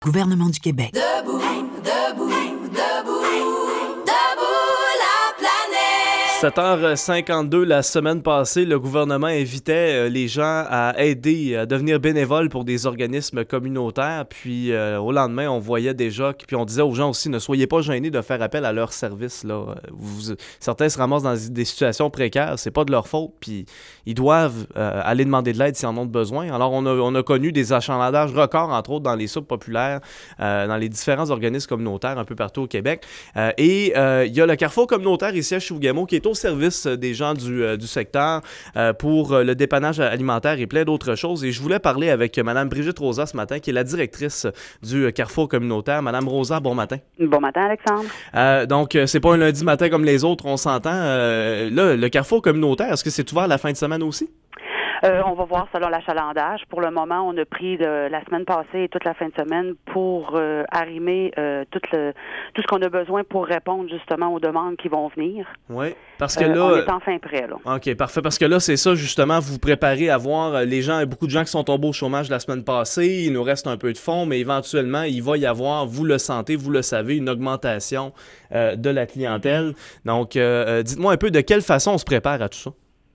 Gouvernement du Québec. Debout, debout, debout, debout la planète. 7h52 la semaine passée, le gouvernement invitait les gens à aider, à devenir bénévoles pour des organismes communautaires. Puis au lendemain, on voyait déjà, puis on disait aux gens aussi, ne soyez pas gênés de faire appel à leurs services. Là. Certains se ramassent dans des situations précaires, c'est pas de leur faute, puis ils doivent aller demander de l'aide s'ils en ont besoin. Alors on a connu des achalandages records, entre autres dans les soupes populaires, dans les différents organismes communautaires un peu partout au Québec. Et il y a le Carrefour communautaire ici à Chibougamau qui est au service des gens du secteur pour le dépannage alimentaire et plein d'autres choses. Et je voulais parler avec Mme Brigitte Rosa ce matin, qui est la directrice du Carrefour communautaire. Mme Rosa, bon matin. Bon matin, Alexandre. Donc, c'est pas un lundi matin comme les autres, on s'entend. Là, le Carrefour communautaire, est-ce que c'est ouvert la fin de semaine aussi? On va voir selon l'achalandage. Pour le moment, on a pris la semaine passée et toute la fin de semaine pour arrimer tout ce qu'on a besoin pour répondre justement aux demandes qui vont venir. Oui, parce que là... on est enfin prêt, là. OK, parfait. Parce que là, c'est ça, justement, vous vous préparez à voir les gens, beaucoup de gens qui sont tombés au chômage la semaine passée, il nous reste un peu de fonds, mais éventuellement, il va y avoir, vous le sentez, vous le savez, une augmentation de la clientèle. Donc, dites-moi un peu de quelle façon on se prépare à tout ça.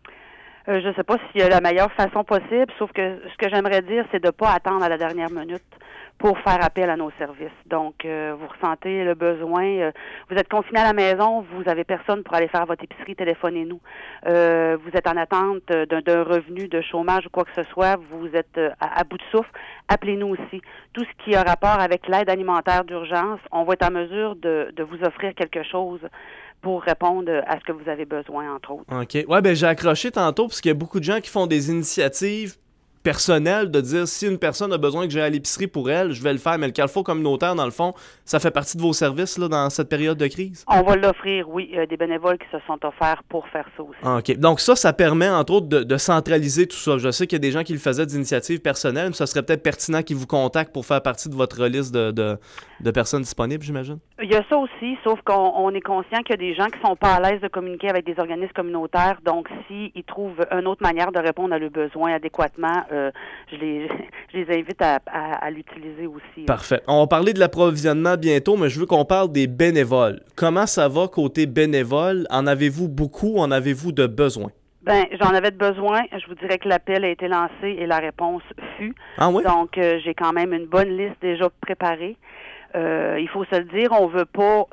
Je ne sais pas s'il y a la meilleure façon possible, sauf que ce que j'aimerais dire, c'est de ne pas attendre à la dernière minute pour faire appel à nos services. Donc, vous ressentez le besoin, vous êtes confiné à la maison, vous avez personne pour aller faire votre épicerie, téléphonez-nous. Vous êtes en attente d'un revenu de chômage ou quoi que ce soit, vous êtes à bout de souffle, appelez-nous aussi. Tout ce qui a rapport avec l'aide alimentaire d'urgence, on va être en mesure de vous offrir quelque chose pour répondre à ce que vous avez besoin, entre autres. OK. Ouais, ben j'ai accroché tantôt parce qu'il y a beaucoup de gens qui font des initiatives personnelles de dire si une personne a besoin que j'aille à l'épicerie pour elle, je vais le faire. Mais le Carrefour communautaire, dans le fond, ça fait partie de vos services là, dans cette période de crise? On va l'offrir, oui. Des bénévoles qui se sont offerts pour faire ça aussi. OK. Donc ça permet, entre autres, de centraliser tout ça. Je sais qu'il y a des gens qui le faisaient d'initiatives personnelles, mais ça serait peut-être pertinent qu'ils vous contactent pour faire partie de votre liste de personnes disponibles, j'imagine? Il y a ça aussi, sauf qu'on est conscient qu'il y a des gens qui sont pas à l'aise de communiquer avec des organismes communautaires. Donc, s'ils trouvent une autre manière de répondre à leurs besoins adéquatement, je les invite à l'utiliser aussi. Parfait. On va parler de l'approvisionnement bientôt, mais je veux qu'on parle des bénévoles. Comment ça va côté bénévoles? En avez-vous beaucoup? En avez-vous de besoin? Ben, j'en avais de besoin. Je vous dirais que l'appel a été lancé et la réponse fut. Ah oui? Donc, j'ai quand même une bonne liste déjà préparée. Il faut se le dire, on veut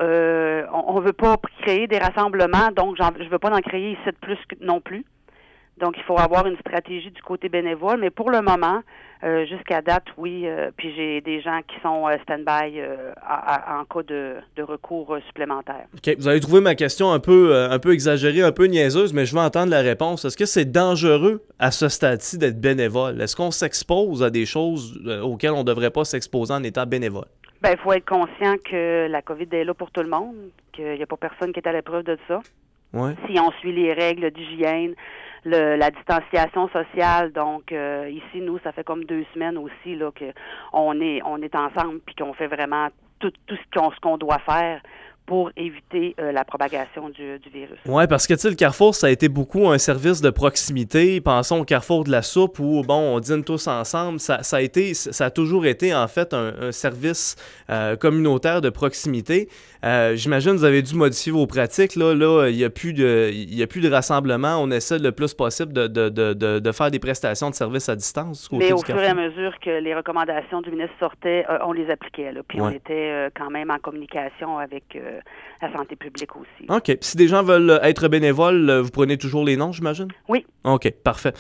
pas créer des rassemblements, donc je veux pas en créer ici de plus non plus. Donc, il faut avoir une stratégie du côté bénévole, mais pour le moment, jusqu'à date, oui, puis j'ai des gens qui sont stand-by en cas de recours supplémentaire. OK. Vous avez trouvé ma question un peu exagérée, un peu niaiseuse, mais je veux entendre la réponse. Est-ce que c'est dangereux à ce stade-ci d'être bénévole? Est-ce qu'on s'expose à des choses auxquelles on ne devrait pas s'exposer en étant bénévole? Ben, il faut être conscient que la COVID est là pour tout le monde, qu'il n'y a pas personne qui est à l'épreuve de ça. Ouais. Si on suit les règles d'hygiène, la distanciation sociale, donc ici, nous, ça fait comme 2 semaines aussi là qu'on est ensemble puis qu'on fait vraiment tout ce qu'on doit faire pour éviter la propagation du virus. Oui, parce que, tu sais, le Carrefour, ça a été beaucoup un service de proximité. Pensons au Carrefour de la soupe où, bon, on dîne tous ensemble. Ça a toujours été, en fait, un service communautaire de proximité. J'imagine que vous avez dû modifier vos pratiques. Là, il n'y a plus de rassemblement. On essaie le plus possible de faire des prestations de services à distance. Mais au fur et à mesure que les recommandations du ministre sortaient, on les appliquait. Là, puis on était quand même en communication avec la santé publique aussi. OK. Si des gens veulent être bénévoles, vous prenez toujours les noms, j'imagine? Oui. OK, parfait.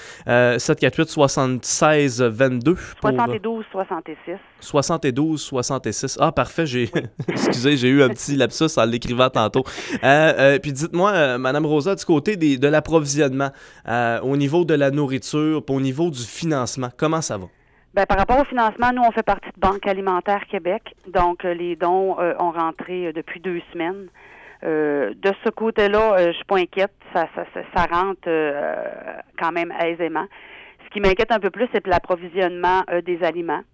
748-76-22. 72-66. 72-66. Ah, parfait. Excusez, j'ai eu un petit lapsus en l'écrivant tantôt. Puis dites-moi, Mme Rosa, du côté de l'approvisionnement, au niveau de la nourriture, puis au niveau du financement, comment ça va? Ben, par rapport au financement, nous, on fait partie de Banque alimentaire Québec. Donc, les dons ont rentré depuis 2 semaines. De ce côté-là, je suis pas inquiète. Ça rentre quand même aisément. Ce qui m'inquiète un peu plus, c'est l'approvisionnement des aliments.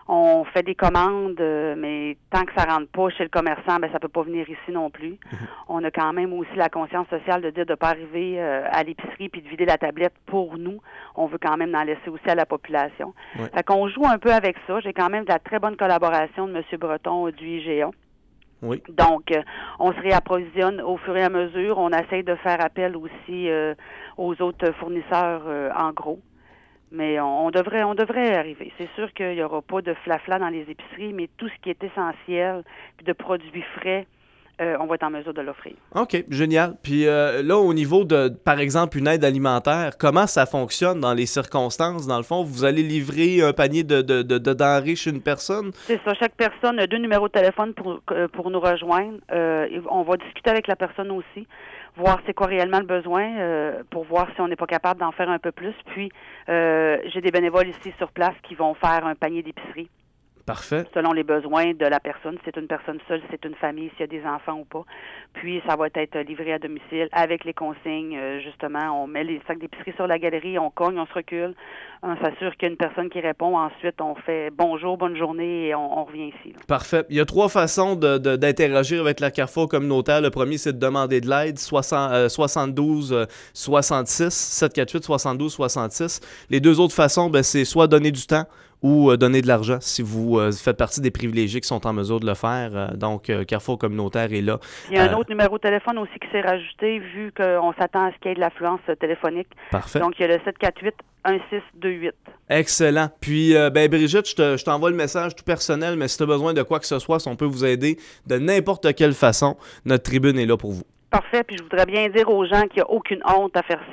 On fait des commandes, mais tant que ça rentre pas chez le commerçant, ben ça peut pas venir ici non plus. On a quand même aussi la conscience sociale de dire de pas arriver à l'épicerie puis de vider la tablette pour nous. On veut quand même en laisser aussi à la population. Ouais. Fait qu'on joue un peu avec ça. J'ai quand même de la très bonne collaboration de M. Breton du IGA. Oui. Donc, on se réapprovisionne au fur et à mesure. On essaye de faire appel aussi aux autres fournisseurs en gros. Mais on devrait arriver. C'est sûr qu'il n'y aura pas de flafla dans les épiceries, mais tout ce qui est essentiel, puis de produits frais, on va être en mesure de l'offrir. OK, génial. Puis là, au niveau de, par exemple, une aide alimentaire, comment ça fonctionne dans les circonstances? Dans le fond, vous allez livrer un panier de denrées chez une personne? C'est ça. Chaque personne a 2 numéros de téléphone pour nous rejoindre. On va discuter avec la personne aussi, voir c'est quoi réellement le besoin, pour voir si on n'est pas capable d'en faire un peu plus. Puis, j'ai des bénévoles ici sur place qui vont faire un panier d'épicerie. Parfait. Selon les besoins de la personne, si c'est une personne seule, si c'est une famille, s'il y a des enfants ou pas. Puis, ça va être livré à domicile avec les consignes. Justement, on met les sacs d'épicerie sur la galerie, on cogne, on se recule. On s'assure qu'il y a une personne qui répond. Ensuite, on fait bonjour, bonne journée et on revient ici. Là. Parfait. Il y a 3 façons d'interagir avec la Carrefour communautaire. Le premier, c'est de demander de l'aide. 72 66 748 72 66. Les 2 autres façons, ben, c'est soit donner du temps ou donner de l'argent si vous faites partie des privilégiés qui sont en mesure de le faire. Donc, Carrefour communautaire est là. Il y a un autre numéro de téléphone aussi qui s'est rajouté vu qu'on s'attend à ce qu'il y ait de l'affluence téléphonique. Parfait. Donc, il y a le 748-1628. Excellent. Puis, Brigitte, je t'envoie le message tout personnel, mais si tu as besoin de quoi que ce soit, si on peut vous aider de n'importe quelle façon, notre tribune est là pour vous. Parfait. Puis, je voudrais bien dire aux gens qu'il n'y a aucune honte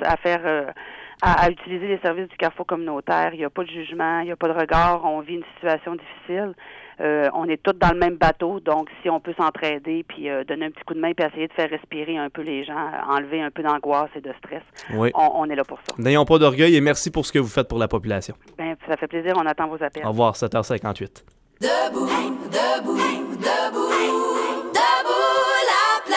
à utiliser les services du Carrefour communautaire. Il n'y a pas de jugement, il n'y a pas de regard. On vit une situation difficile. On est tous dans le même bateau, donc si on peut s'entraider puis donner un petit coup de main puis essayer de faire respirer un peu les gens, enlever un peu d'angoisse et de stress, oui. On est là pour ça. N'ayons pas d'orgueil et merci pour ce que vous faites pour la population. Bien, ça fait plaisir. On attend vos appels. Au revoir, 7h58. Debout, debout.